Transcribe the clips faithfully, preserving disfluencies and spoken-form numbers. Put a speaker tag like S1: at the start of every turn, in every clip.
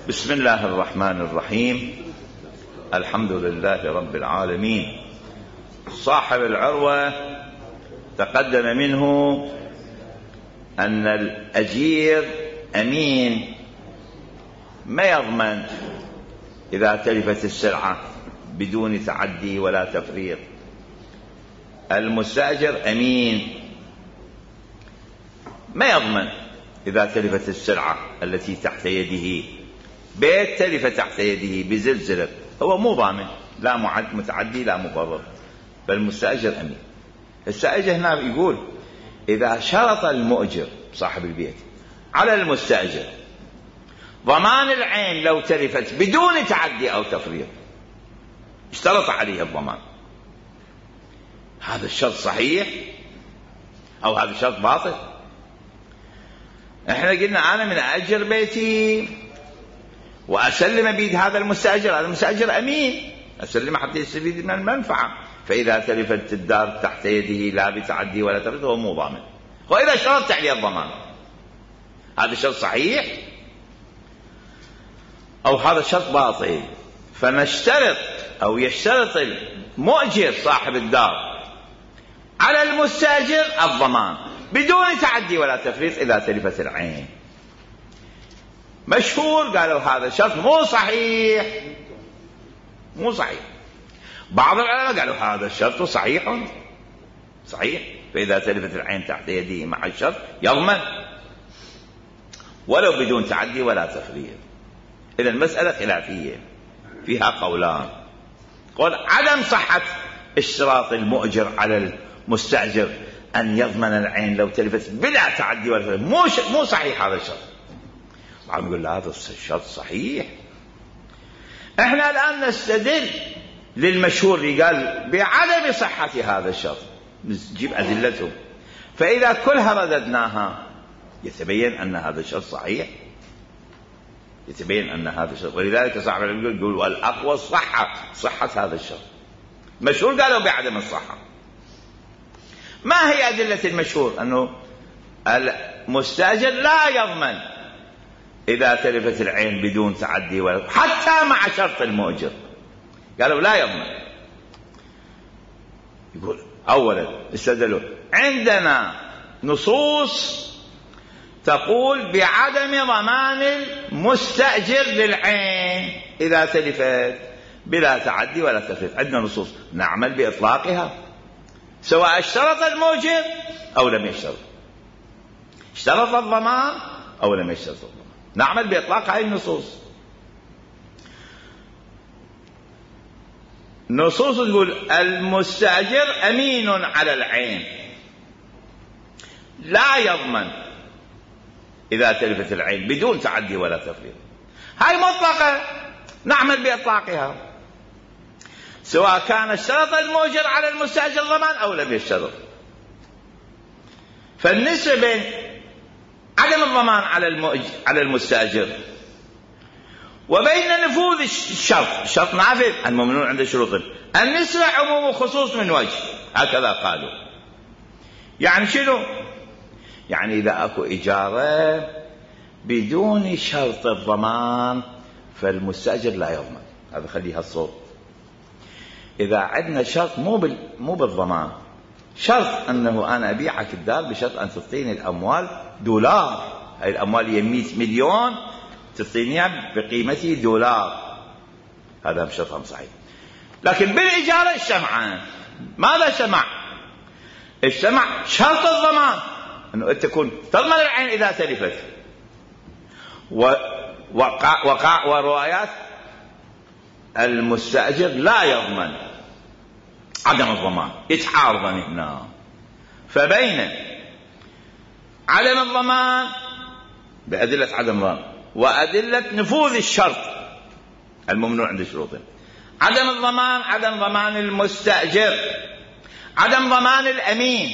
S1: بسم الله الرحمن الرحيم. الحمد لله رب العالمين. صاحب العروة تقدم منه أن الأجير أمين ما يضمن إذا تلفت السلعة بدون تعدي ولا تفريط. المستأجر أمين ما يضمن إذا تلفت السلعة التي تحت يده. بيت تلف تحت يده بزلزلة هو مو ضامن، لا معد متعدي لا مفرط، فالمستأجر أمين. السائجة هنا يقول إذا شرط المؤجر صاحب البيت على المستأجر ضمان العين لو تلفت بدون تعدي أو تفريط، اشترط عليه الضمان، هذا الشرط صحيح أو هذا الشرط باطل؟ احنا قلنا أنا من أجر بيتي وأسلم بيد هذا المستأجر، هذا المستأجر أمين، أسلم حتى يستفيد من المنفعة، فإذا تلفت الدار تحت يده لا بتعدي ولا تفريط هو مو ضامن. وإذا شرطت عليه الضمان هذا الشرط صحيح أو هذا الشرط باطل؟ فنشترط أو يشترط المؤجر صاحب الدار على المستأجر الضمان بدون تعدي ولا تفريط إذا تلفت العين. مشهور قالوا هذا الشرط مو صحيح، مو صحيح. بعض العلماء قالوا هذا الشرط صحيح صحيح، فإذا تلفت العين تحت يده مع الشرط يضمن ولو بدون تعدي ولا تفريط. إذا المسألة خلافية فيها قولان. قول عدم صحة اشتراط المؤجر على المستأجر أن يضمن العين لو تلفت بلا تعدي ولا تفريط، مو مو صحيح هذا الشرط. بعضهم يقول لا هذا الشرط صحيح. احنا الآن نستدل للمشهور اللي قال بعدم صحة هذا الشرط، نجيب أدلته، فإذا كلها رددناها يتبين أن هذا الشرط صحيح، يتبين أن هذا الشرط. ولذلك صاحب العلم يقول والأقوى صحة صحة هذا الشرط. مشهور قالوا بعدم الصحة. ما هي أدلة المشهور؟ أنه المستأجر لا يضمن إذا تلفت العين بدون تعدي ولا حتى مع شرط المؤجر، قالوا لا يضمن. يقول أولا استدلوا عندنا نصوص تقول بعدم ضمان المستأجر للعين إذا تلفت بلا تعدي ولا تفريط. عندنا نصوص نعمل بإطلاقها سواء اشترط المؤجر أو لم يشترط، اشترط الضمان أو لم يشترط الضمان، نعمل بإطلاق هذه النصوص. نصوص تقول المستأجر أمين على العين لا يضمن إذا تلفت العين بدون تعدي ولا تفريط، هاي مطلقة نعمل بإطلاقها سواء كان اشترط المؤجر على المستأجر ضمان أو لم يشترط. فالنسبة بين عدم الضمان على المؤجر على المستأجر وبين نفوذ الشرط، الشرط نافذ الممنوع عند شروط، النسبة عموم وخصوص من وجه، هكذا قالوا. يعني شنو؟ يعني إذا أكو إجارة بدون شرط الضمان فالمستأجر لا يضمن، هذا خليها الصوت. إذا عندنا شرط مو بال مو بالضمان، شرط أنه أنا أبيعك الدار بشرط أن تعطيني الأموال دولار، هاي الأموال هي مئة مليون تعطينيها بقيمته دولار، هذا بشرط صحيح. لكن بالإجارة اجتمع، ماذا اجتمع؟ اجتمع شرط الضمان أنه تكون تضمن العين إذا تلفت، ووقع وقع وروايات المستأجر لا يضمن عدم الضمان، يتعارضان هنا. فبين عدم الضمان بأدلة عدم الضمان وأدلة نفوذ الشرط الممنوع عند شروطه، عدم الضمان عدم ضمان المستأجر، عدم ضمان الأمين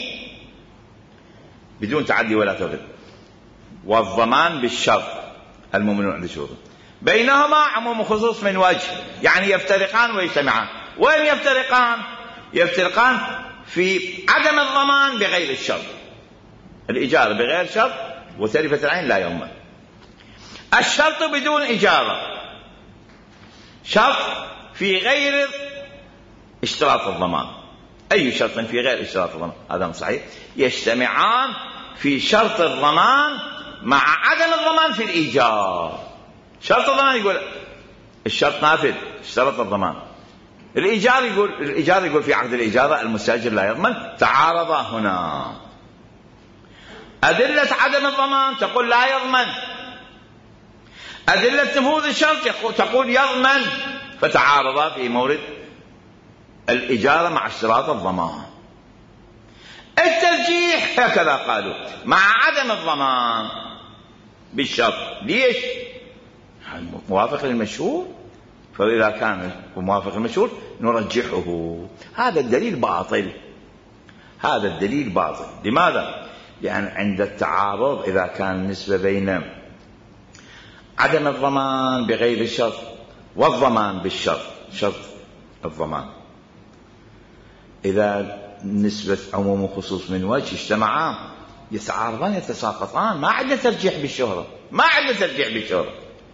S1: بدون تعدي ولا تفريط، والضمان بالشرط الممنوع عند شروطه، بينهما عموم خصوص من وجه، يعني يفترقان ويجتمعان. وين يفترقان؟ يفترقان في عدم الضمان بغير الشرط، الإجارة بغير شرط وتلفة العين لا يضمن. الشرط بدون إجارة شرط في غير اشتراط الضمان. أي شرط في غير اشتراط الضمان هذا صحيح، يجتمعان في شرط الضمان مع عدم الضمان في الإيجار. شرط الضمان يقول الشرط نافذ، اشترط الضمان. الإيجار يقول الإيجار يقول في عقد الإجارة المستأجر لا يضمن. تعارضا هنا. أدلة عدم الضمان تقول لا يضمن، أدلة نفوذ الشرط تقول يضمن، فتعارضا في مورد الإجارة مع اشتراط الضمان. الترجيح هكذا قالوا مع عدم الضمان بالشرط. ليش؟ موافق للمشهور، فإذا كان موافق للمشهور نرجحه. هذا الدليل باطل، هذا الدليل باطل. لماذا؟ لأن عند التعارض إذا كان النسبة بين عدم الضمان بغير الشرط والضمان بالشرط، شرط الضمان، إذا نسبة عموم وخصوص من وجه اجتمعان يتعارضان يتساقطان. ما عندنا ترجيح بالشهرة، ما عندنا ترجيح بالشهرة.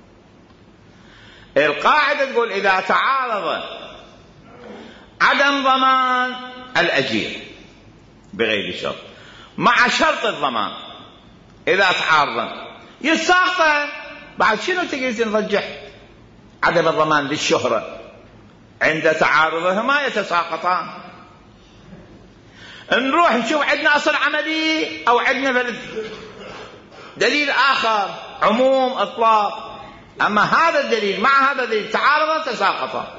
S1: القاعدة تقول إذا تعارض عدم ضمان الأجير بغير شرط مع شرط الضمان، إذا تعارض يتساقطان. بعد شنو تقدر نرجح عدم الضمان للشهرة؟ عند تعارضهما يتساقطان. نروح نشوف عندنا أصل عملي أو عندنا دليل آخر عموم إطلاق. أما هذا الدليل مع هذا الدليل تعارض تساقطا.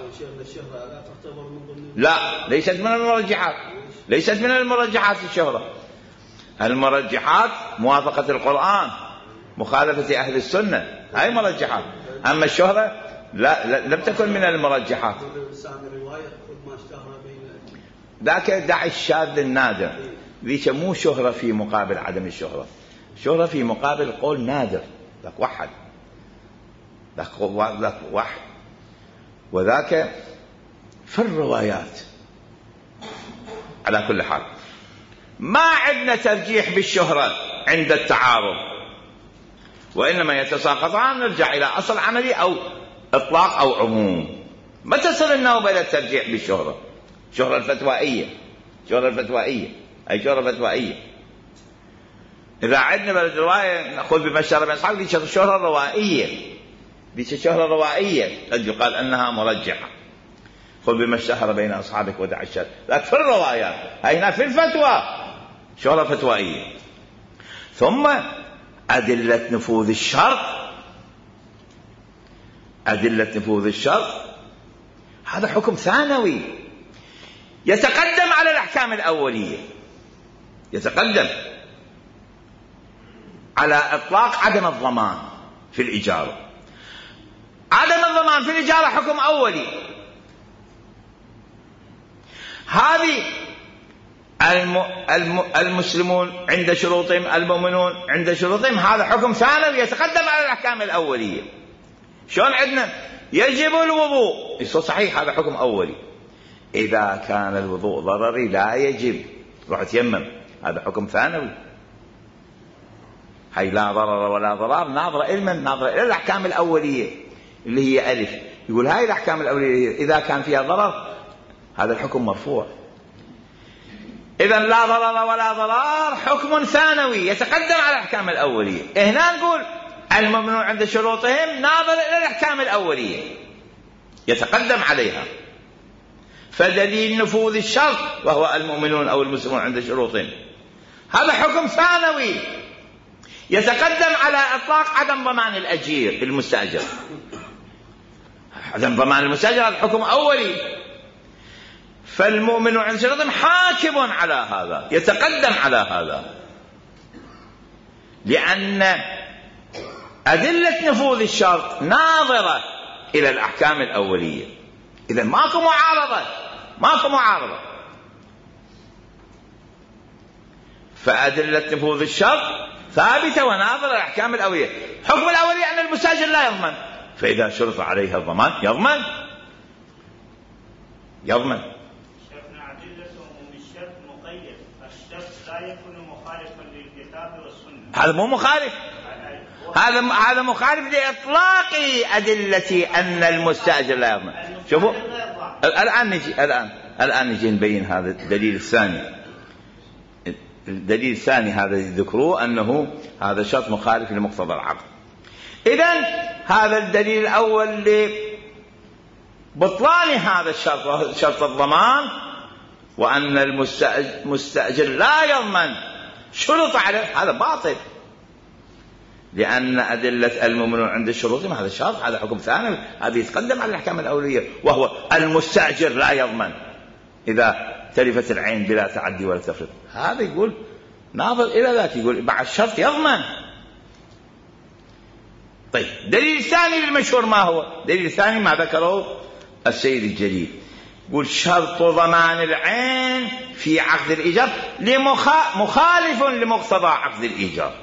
S1: لا، ليست من المرجحات، ليست من المرجحات الشهرة. المرجحات موافقة القرآن، مخالفة أهل السنة، هاي مرجحات. أما الشهرة لا, لا لم تكن من المرجحات. ذاك دع الشاذ النادر، ذيك مو شهرة في مقابل عدم الشهرة، شهرة في مقابل قول نادر. ذاك وحد، ذاك واحد. وذاك في الروايات. على كل حال ما عندنا ترجيح بالشهرة عند التعارض، وإنما يتساقطان. نرجع إلى أصل عملي أو إطلاق أو عموم. ما تصل النوبة إلى الترجيح بالشهرة. شهرة الفتوائية، شهرة الفتوائية أي شهرة فتوائية. إذا عندنا بلد رواية نأخذ بمشهر من أصحاب، دي شهرة روائية، دي شهرة روائية قد يقال أنها مرجحة. خذ بمشهر بين أصحابك ودع الشر. لكن في الروايات هنا في الفتوى شهرة فتوائية. ثم أدلة نفوذ الشرط، أدلة نفوذ الشرط هذا حكم ثانوي يتقدم على الأحكام الأولية، يتقدم على إطلاق عدم الضمان في الإجارة. عدم الضمان في الإجارة حكم أولي. هذه الم... الم... المسلمون عند شروطهم، المؤمنون عند شروطهم، هذا حكم ثانوي يتقدم على الأحكام الأولية. شلون عندنا يجب الوضوء، يصير صحيح هذا حكم أولي. إذا كان الوضوء ضرري لا يجب، روح تيمم، هذا حكم ثانوي. هي لا ضرر ولا ضرار، ناظرة إلى ناظرة إلى الأحكام الأولية اللي هي ألف. يقول هاي الأحكام الأولية إذا كان فيها ضرر هذا الحكم مرفوع. إذا لا ضرر ولا ضرار حكم ثانوي يتقدم على الأحكام الأولية. هنا نقول الممنوع عند شروطهم ناظر إلى الأحكام الأولية يتقدم عليها. فدليل نفوذ الشرط وهو المؤمنون أو المسلمون عند شروطهم هذا حكم ثانوي يتقدم على إطلاق عدم ضمان الأجير المستأجر. عدم ضمان المستأجر هذا حكم أولي. فالمؤمن عند شروطهم حاكم على هذا، يتقدم على هذا، لأن أدلة نفوذ الشرط ناظرة إلى الأحكام الأولية. إذن ماكو معارضة، ماكو معارضة. فأدلة نفوذ الشرط ثابتة وناظرة إلى الأحكام الأولية. حكم الأولية أن المستأجر لا يضمن، فإذا شرط عليها الضمان يضمن، يضمن.
S2: شيخنا أدلة عموم الشرط مقيد، الشرط لا يكون مخالفا للكتاب والسنة.
S1: هذا مو مخالف، هذا هذا مخالف لإطلاق أدلة أن المستأجر لا يضمن. شوفوا الآن نجي الآن الآن نجي نبين هذا الدليل الثاني. الدليل الثاني هذا ذكروه أنه هذا شرط مخالف لمقتضى العقد. إذن هذا الدليل الأول لبطلان هذا الشرط، شرط الضمان، وأن المستأجر لا يضمن شروط عليه، هذا باطل، لأن أدلة الممنوع عند الشروط هذا شرط، هذا حكم ثاني، هذا يتقدم على الأحكام الأولية، وهو المستأجر لا يضمن إذا تلفت العين بلا تعدي ولا تفريط. هذا يقول ناظر إلى ذاك، يقول بعد الشرط يضمن. طيب دليل الثاني للمشهور ما هو؟ دليل الثاني ما ذكره السيد الجليل، يقول شرط ضمان العين في عقد الإيجار مخالف لمقتضى عقد الإيجار.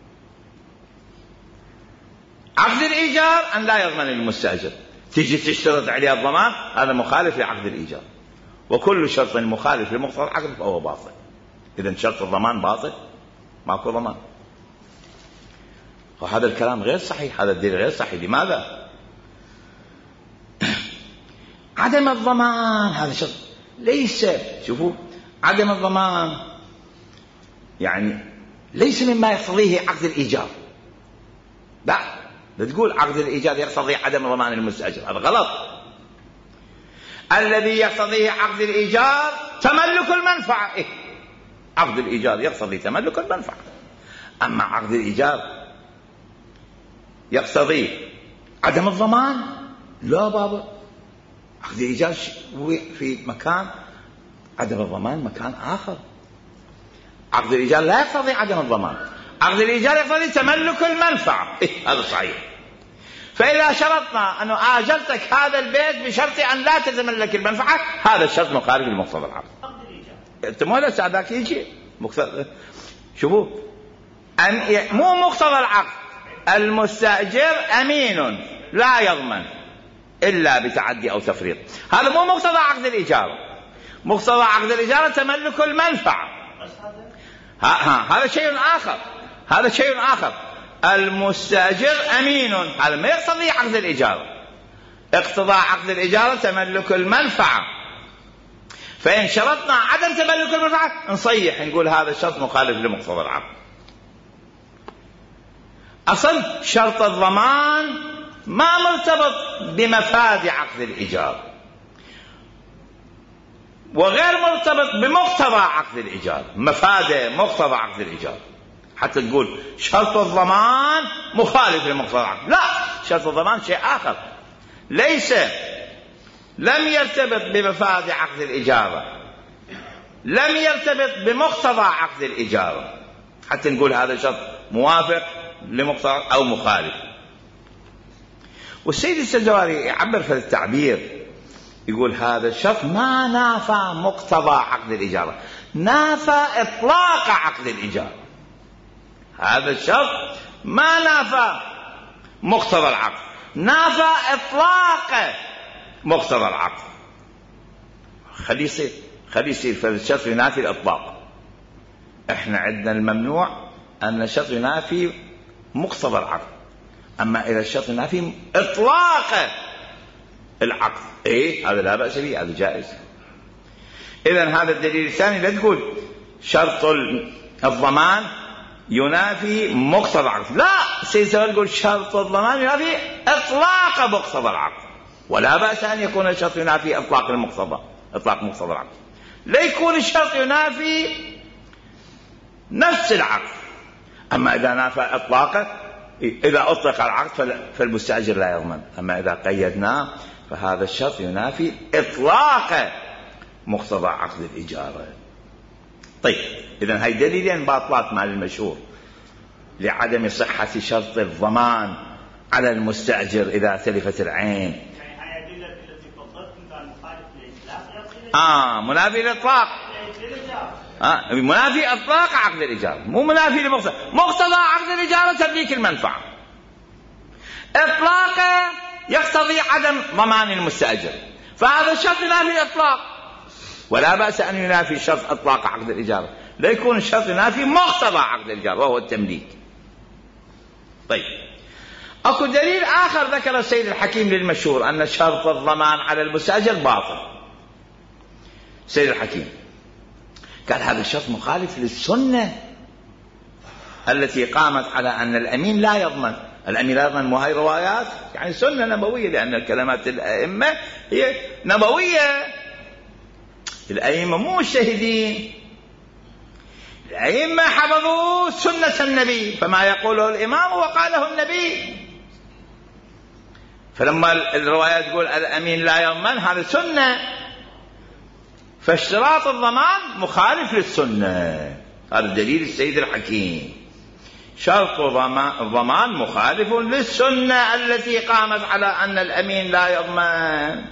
S1: عقد الإيجار أن لا يضمن المستأجر، تيجي تشترط عليه الضمان، هذا مخالف لعقد الإيجار، وكل شرط مخالف لمقتضى العقد فهو باطل. إذن شرط الضمان باطل، ماكو ضمان، وهذا الكلام غير صحيح، هذا الدليل غير صحيح. لماذا؟ عدم الضمان هذا شرط ليس، شوفوا عدم الضمان يعني ليس مما يقتضيه عقد الإيجار. لا، لا تقول عقد الإيجار يقتضي عدم ضمان المستأجر، هذا غلط. الذي يقتضيه عقد الإيجار تملك المنفعة. إيه؟ عقد الإيجار يقتضي تملك المنفعة، أما عقد الإيجار يقتضي عدم الضمان؟ لا بابا، عقد الإيجار في مكان، عدم الضمان مكان آخر. عقد الإيجار لا يقتضي عدم الضمان، عقد الإيجار يقتضي تملك المنفعة. إيه؟ هذا صحيح. فإذا شرطنا أنه آجلتك هذا البيت بشرط أن لا تتملك المنفعة، هذا الشرط مخالف لمقتضى العقد. انتم ولا ساعدك يجي مقتضى، شوفوا أن مو مقتضى العقد المستأجر أمين لا يضمن إلا بتعدي أو تفريط، هذا مو مقتضى عقد الإيجار. مقتضى عقد الإيجار تملك المنفعة، ها ها هذا شيء آخر، هذا شيء آخر. المستأجر أمين هذا ما يقتضي عقد الإيجار، اقتضى عقد الإيجار تملك المنفعة. فإن شرطنا عدم تملك المنفعة نصيح نقول هذا الشرط مخالف لمقتضى العقد. أصل شرط الضمان ما مرتبط بمفاد عقد الإيجار، وغير مرتبط بمقتضى عقد الإيجار، مفاده مقتضى عقد الإيجار، حتى تقول شرط الضمان مخالف لمقتضى العقد. لا، شرط الضمان شيء آخر، ليس لم يرتبط بمفاد عقد الإجارة، لم يرتبط بمقتضى عقد الإجارة، حتى نقول هذا شرط موافق لمقتضى أو مخالف. والسيد السجواري يعبر في التعبير، يقول هذا الشرط ما نافى مقتضى عقد الإجارة، نافى إطلاق عقد الإجارة. هذا الشرط ما نافى مقتضى العقد، نافى إطلاق مقتضى العقد. خليه يصير خليه يصير فالشرط ينافي الإطلاق. إحنا عندنا الممنوع أن الشرط ينافي مقتضى العقد، أما إذا الشرط ينافي إطلاق العقد إيه هذا لا بأس به، هذا جائز. إذن هذا الدليل الثاني. لا تقول شرط الضمان ينافي مقتضى العقد، لا، سيسوي يقول شرط الضمان ينافي إطلاق مقتضى العقد، ولا بأس أن يكون الشرط ينافي إطلاق المقتضى، إطلاق مقتضى العقد. لا يكون الشرط ينافي نفس العقد، أما إذا نافى إطلاقه، إذا أطلق العقد فالمستأجر لا يضمن، أما إذا قيدناه فهذا الشرط ينافي إطلاق مقتضى عقد الإجارة. طيب إذن هاي دليلين باطلات مع المشهور لعدم صحة شرط الضمان على المستأجر إذا تلفت العين. آه منافي الإطلاق، آه منافي إطلاق عقد الإجارة، مو منافي لمقتضى مقتضى عقد الإجارة تمليك المنفعة. إطلاقه يقتضي عدم ضمان المستأجر، فهذا الشرط ينافي الإطلاق، ولا بأس أن ينافي شرط إطلاق عقد الإجارة، لا يكون الشرط ينافي مقتضى عقد الإجارة وهو التمليك. طيب، اكو دليل اخر ذكر السيد الحكيم للمشهور ان شرط الضمان على المستاجر باطل. السيد الحكيم قال هذا الشرط مخالف للسنة التي قامت على أن الأمين لا يضمن. الأمين لا يضمن، وهي روايات يعني سنة نبوية، لأن كلمات الأئمة هي نبوية. الأئمة مو مجتهدين، الأئمة حفظوا سنة النبي، فما يقوله الإمام وقاله النبي. فلما الروايات تقول الأمين لا يضمن هذا سنة، فاشتراط الضمان مخالف للسنة. هذا دليل السيد الحكيم، شرط الضمان مخالف للسنة التي قامت على أن الأمين لا يضمن.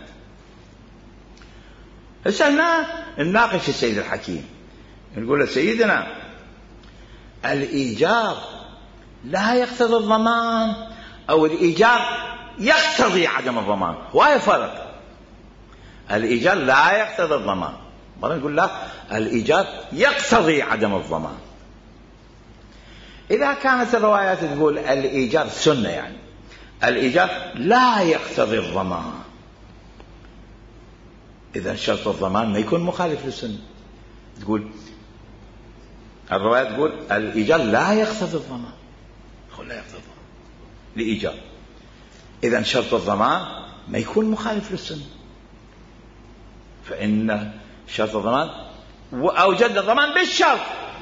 S1: هسه نناقش السيد الحكيم، نقول له سيدنا الإيجار لا يقتضي الضمان أو الإيجار يقتضي عدم الضمان، وهي فرق. الإيجار لا يقتضي الضمان، مرة نقول لا الإيجار يقتضي عدم الضمان. إذا كانت الروايات تقول الإيجار سنة، يعني الإيجار لا يقتضي الضمان، إذا شرط الضمان ما يكون مخالف للسنة. تقول الروايات تقول الإيجار لا يقتضي الضمان، لا يقتضي الضمان لإيجار، إذا شرط الضمان ما يكون مخالف للسنة، فإن شرط الضمان وأوجد الضمان بالشرط.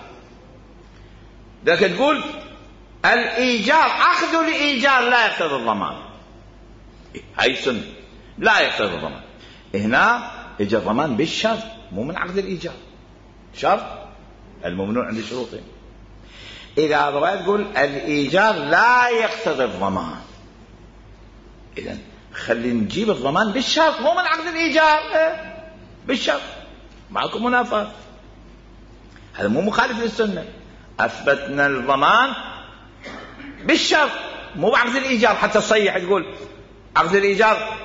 S1: لكن تقول الإيجار عقد الإيجار لا يقتضي الضمان، هاي سنة لا يقتضي الضمان. هنا يجي الضمان بالشرط مو من عقد الإيجار، شرط الممنوع عند شروطه. إذا الرواية تقول الإيجار لا يقتضي الضمان، إذن خلي نجيب الضمان بالشرط مو من عقد الإيجار، بالشرط. معكم منافاة، هذا مو مخالف للسنة. أثبتنا الضمان بالشرط مو بعقد الإيجار، حتى تصيح تقول عقد الإيجار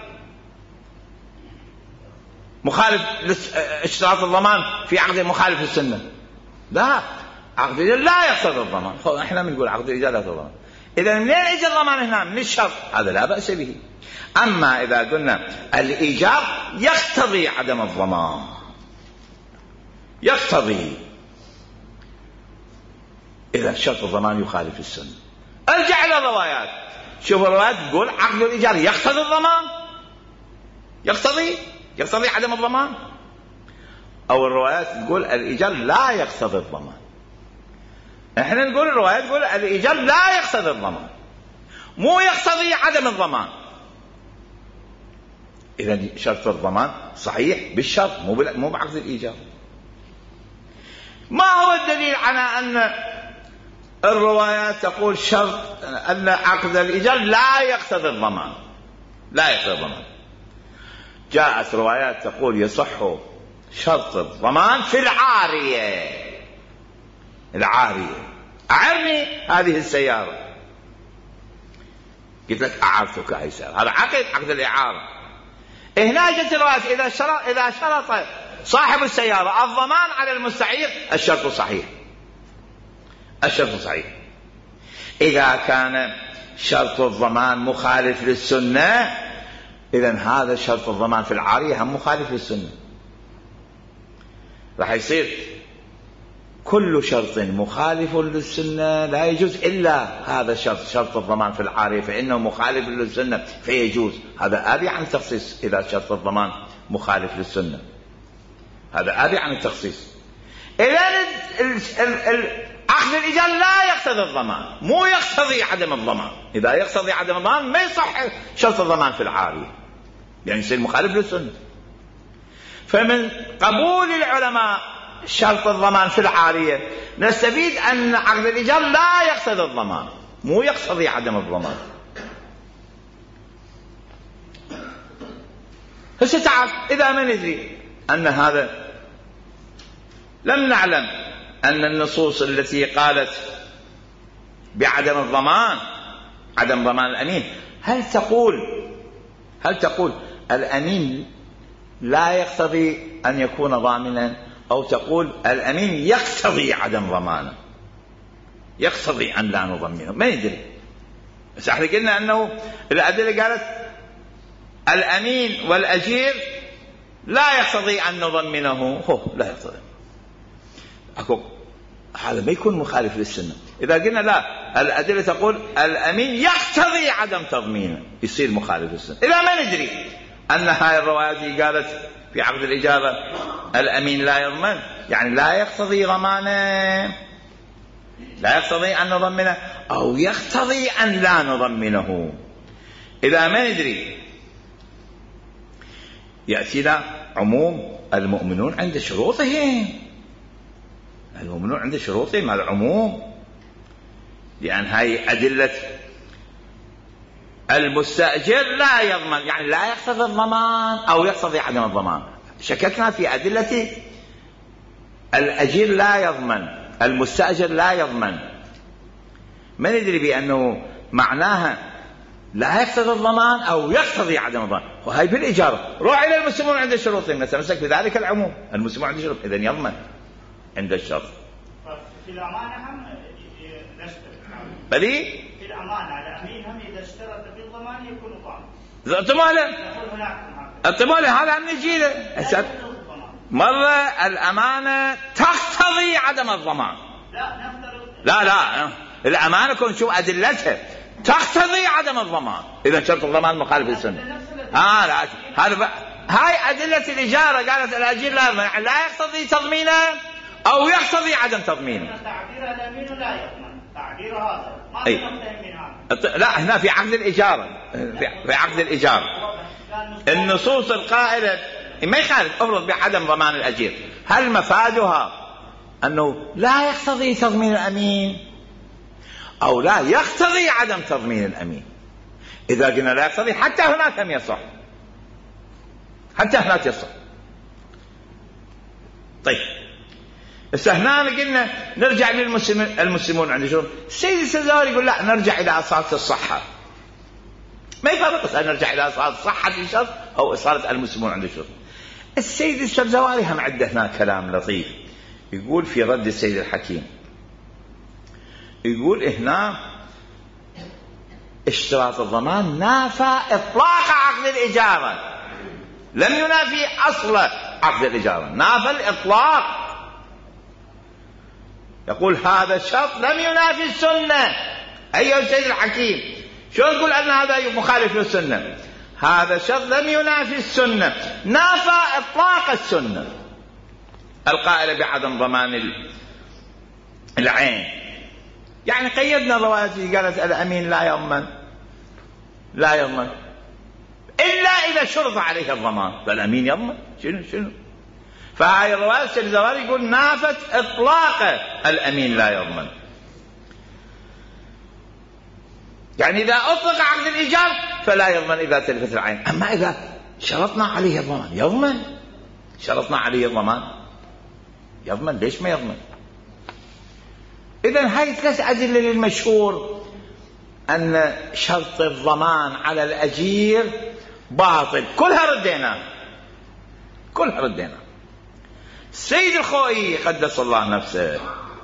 S1: مخالف اشتراط الضمان في عقد مخالف للسنة. لا، عقد الإيجار لا يقتضي الضمان، احنا بنقول عقد الإيجار لا يقتضي الضمان. إذا منين يجي الضمان هنا؟ من الشرط، هذا لا بأس به. أما إذا قلنا الإيجار يقتضي عدم الضمان، يقتضي، إذا شرط الضمان يخالف السنة. ارجع إلى الروايات، شوف الروايات تقول عقد الإيجار يقتضي الضمان، يقتضي يقتضي عدم الضمان، أو الروايات تقول الإيجار لا يقتضي الضمان. احنا نقول الروايات تقول الإيجار لا يقتضي الضمان، مو يقتضي عدم الضمان. إذا شرط الضمان صحيح بالشرط مو مو بعقد الإيجار. ما هو الدليل على أن الروايات تقول شرط أن عقد الإيجار لا يقتضي الضمان؟ لا يقتضي الضمان. جاءت روايات تقول يصح شرط الضمان في العارية. العارية، أعرني هذه السيارة، قلت لك أعرتك هذه السيارة، هذا عقد عقد الإعارة. هنا جت الروايات إذا شرط إذا شرط صاحب السيارة الضمان على المستعير الشرط صحيح، الشرط صحيح. إذا كان شرط الضمان مخالف للسنة، إذن هذا شرط الضمان في العارية هم مخالف للسنة. راح يصير كل شرط مخالف للسنة لا يجوز إلا هذا الشرط، شرط الضمان في العارية، فإنه مخالف للسنة فيجوز. هذا آبي عن التخصيص. إذا شرط الضمان مخالف للسنة هذا آبي عن التخصيص. إذن عقد الإيجار لا يقتضي الضمان، مو يقتضي عدم الضمان. إذا يقتضي عدم الضمان ما يصح شرط الضمان في العارية، يعني يصير مخالف للسنة. فمن قبول العلماء شرط الضمان في العارية نستفيد أن عقد الإيجار لا يقتضي الضمان، مو يقتضي عدم الضمان. هسه تعال، إذا ما ندري أن هذا، لم نعلم أن النصوص التي قالت بعدم الضمان، عدم ضمان الأمين، هل تقول هل تقول الأمين لا يقتضي أن يكون ضامنا، أو تقول الأمين يقتضي عدم ضمانه، يقتضي أن لا نضمنه؟ ما يدري. بس احنا قلنا أنه الأدلة قالت الأمين والأجير لا يقتضي أن نضمنه، هو لا يقتضي. أكو هذا ما يكون مخالف للسنة. إذا قلنا لا، الأدلة تقول الأمين يقتضي عدم تضمينه، يصير مخالف للسنة. إذا ما ندري أن هاي الروايات قالت في عقد الإجارة الأمين لا يضمن، يعني لا يقتضي ضمانه، لا يقتضي أن نضمنه، أو يقتضي أن لا نضمنه. إذا ما ندري يأتينا عموم المؤمنون عند شروطهم، المؤمنون عند شروطهم العموم، لأن هاي أدلة المستأجر لا يضمن، يعني لا يقتضي الضمان أو يقتضي عدم الضمان. شككنا في أدلة الأجير لا يضمن، المستأجر لا يضمن، ما ندري بأنه معناها لا يقتضي الضمان أو يقتضي عدم الضمان. وهي في الإجارة روح إلى المسلمون عند شروطهم، نتمسك بذلك العموم، المسلمون عند شروط، إذن يضمن عند الشرط.
S2: في الأمانة هم نشترط
S1: بلي
S2: في الأمانة على أمين هم إذا اشترط في الضمان يكون ضامن.
S1: احتمالا احتمالا هذا عم نجي له مرة الأمانة تقتضي عدم الضمان.
S2: لا نفترض
S1: لا لا الأمانة كن شوف أدلتها تقتضي عدم الضمان، إذا شرط الضمان مخالف للسنة. آه لا هذا هاي أدلة الإجارة قالت الأجير لا يضمن، لا يقتضي تضمينه أو يقتضي عدم تضمينه.
S2: تعبير الأمين لا يضمن، تعبير هذا ما
S1: أي.
S2: نفهم من هذا.
S1: لا هنا في عقد الإجارة، في عقد الإجارة النصوص القائلة ما يخالف افرض بعدم ضمان الأجير، هل مفادها أنه لا يقتضي تضمين الأمين أو لا يقتضي عدم تضمين الأمين؟ إذا قلنا لا يقتضي حتى هناك هم يصح، حتى هناك يصح. طيب هنا قلنا نرجع للمسلمين، المسلمون عند شروط. السيد السزاري يقول لا نرجع إلى أصالة الصحة، ما يفرق أن نرجع إلى أصالة الصحة في شرط أو أصالة المسلمون عند شروط. السيد السبزواري هم عنده هنا كلام لطيف، يقول في رد السيد الحكيم، يقول هنا اشتراط الضمان نافى إطلاق عقد الإجارة، لم ينافي أصل عقد الإجارة، نافى الإطلاق. يقول هذا الشرط لم ينافي السنة. أيها السيد الحكيم شو نقول أن هذا مخالف للسنة؟ هذا الشرط لم ينافي السنة، نافى إطلاق السنة القائلة بعدم ضمان العين. يعني قيدنا رواتي قالت الأمين لا يضمن، لا يضمن إلا إذا شرط عليه الضمان، فالأمين يضمن شنو شنو. فهاي الرواتي الزواري يقول نافت إطلاق الأمين لا يضمن، يعني إذا أطلق عقد الإيجار فلا يضمن إذا تلفت العين. أما إذا شرطنا عليه الضمان يضمن، شرطنا عليه الضمان يضمن، ليش ما يضمن؟ إذن هاي ثلاث أدلة للمشهور أن شرط الضمان على الأجير باطل، كلها ردينا كلها ردينا. السيد الخوئي قدس الله نفسه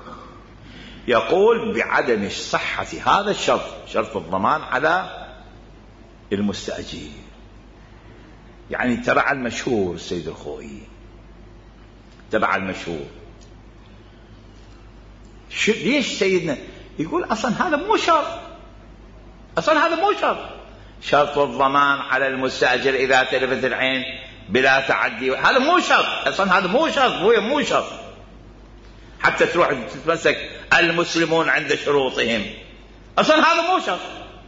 S1: يقول بعدم صحة هذا الشرط، شرط الضمان على المستأجير، يعني تبع المشهور. السيد الخوئي تبع المشهور. ليش سيدنا يقول أصلا هذا مو شرط، أصلا هذا مو شرط، شرط الضمان على المستأجر إذا تلفت العين بلا تعدي، هذا مو شرط أصلا، هذا مو شرط، هو مو شرط حتى تروح تتمسك المسلمون عند شروطهم، أصلا هذا مو شرط،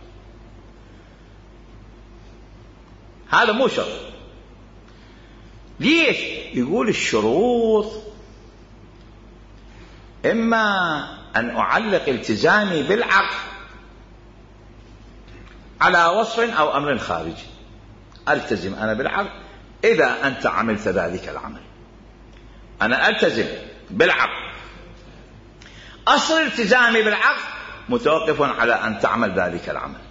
S1: هذا مو شرط. ليش؟ يقول الشروط إما أن أعلق التزامي بالعقد على وصف أو أمر خارجي، ألتزم أنا بالعقد إذا أنت عملت ذلك العمل، أنا ألتزم بالعقد، أصل التزامي بالعقد متوقف على أن تعمل ذلك العمل.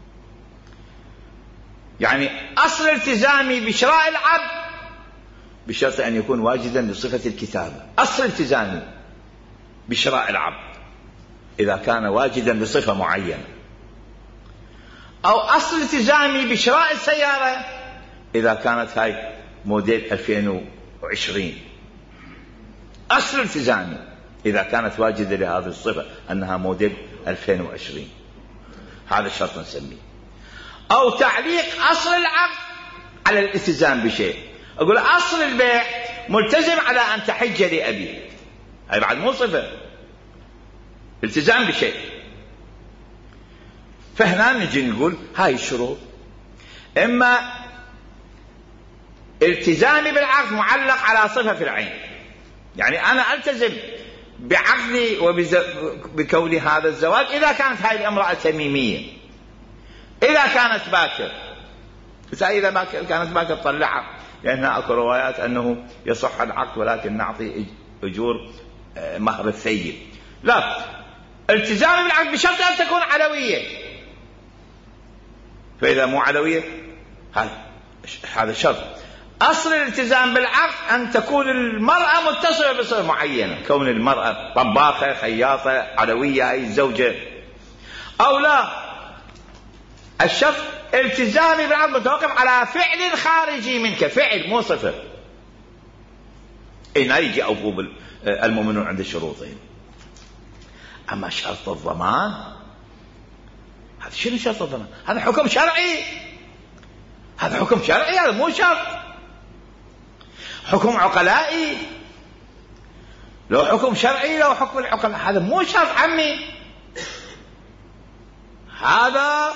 S1: يعني أصل التزامي بشراء العبد بشرط أن يكون واجدا لصفة الكتابة، أصل التزامي بشراء العبد إذا كان واجدا لصفة معينة. أو أصل التزامي بشراء السيارة إذا كانت هاي موديل ألفين وعشرين، أصل التزامي إذا كانت واجدة لهذه الصفة أنها موديل ألفين وعشرين، هذا الشرط نسميه. أو تعليق أصل العقد على الالتزام بشيء، أقول أصل البيع ملتزم على أن تحج لأبي، هاي بعد مو صفة، التزام بشيء. فهنا نجي نقول هاي الشروط، إما التزامي بالعقد معلق على صفة في العين، يعني أنا ألتزم بعقدي وبكون هذا الزواج إذا كانت هاي الامرأة تميمية، إذا كانت باكر، إذا باكر كانت باكر طلعها، لأنها أكو روايات أنه يصح العقد ولكن نعطي أجور مهر الثيب. لا، التزامي بالعقد بشرط أن تكون علوية، فإذا مو علوية هذا شرط. أصل الالتزام بالعقد أن تكون المرأة متصلة بصفة معينة، كون المرأة طباخة خياطة علوية أي زوجة، أو لا، الشرط التزامي بالعقد متوقف على فعل خارجي منك، فعل مو صفة. هنا يجي أوفوا المؤمنون عند الشروطين. أما شرط الضمان، هذا شنو شرط الضمان؟ هذا حكم شرعي، هذا حكم شرعي، هذا مو شرط حكم عقلائي. لو حكم شرعي لو حكم العقلاء، هذا مو شرط عمي. هذا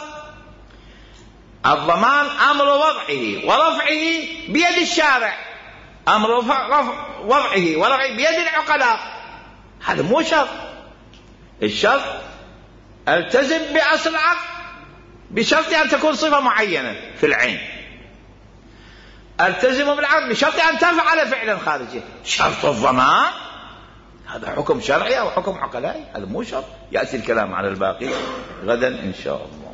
S1: الضمان أمر وضعه ورفعه بيد الشارع، أمر وضعه ورفعه بيد العقلاء، هذا مو شرط. الشرط التزم بأصل العقد بشرط أن تكون صفة معينة في العين، التزم بالعقد بشرط أن تفعل فعلا خارجي. شرط الضمان هذا حكم شرعي أو حكم عقلائي، هذا مو شرط. يأتي الكلام على الباقي غدا إن شاء الله.